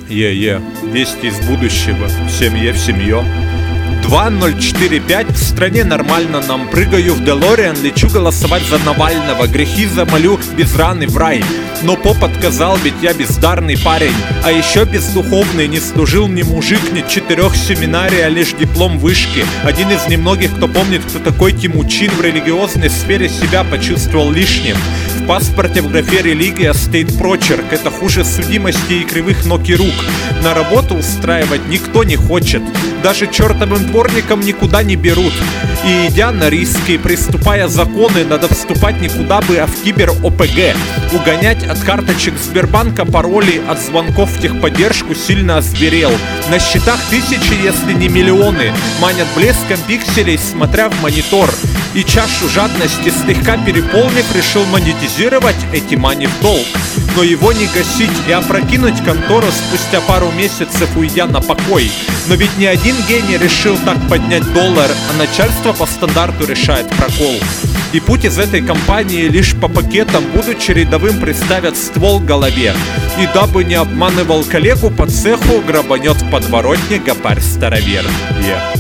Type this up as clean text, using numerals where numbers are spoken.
Вести из будущего. В семье. 2045 в стране нормально нам. Прыгаю в Делориан, лечу голосовать за Навального. Грехи замолю без раны в рай. Но поп отказал, ведь я бездарный парень. А еще бездуховный, не служил ни мужик, ни 4 семинарий, а лишь диплом вышки. Один из немногих, кто помнит, кто такой Тимучин. В религиозной сфере себя почувствовал лишним. В паспорте в графе «религия» стоит прочерк. Это хуже судимости и кривых ног и рук. На работу устраивать никто не хочет. Даже чертовым дворникам никуда не берут. И идя на риски, приступая законы, надо вступать никуда бы, а в кибер-ОПГ. Угонять от карточек Сбербанка пароли, от звонков в техподдержку сильно озверел. На счетах тысячи, если не миллионы. Манят блеском пикселей, смотря в монитор. И чашу жадности слегка переполнив, решил монетизировать эти мани в долг. Но его не гасить и опрокинуть контору спустя пару месяцев, уйдя на покой. Но ведь не один гений решил так поднять доллар, а начальство по стандарту решает прокол. И путь из этой компании лишь по пакетам, будучи рядовым, приставят ствол к голове. И дабы не обманывал коллегу по цеху, грабанет в подворотне гопарь-старовер.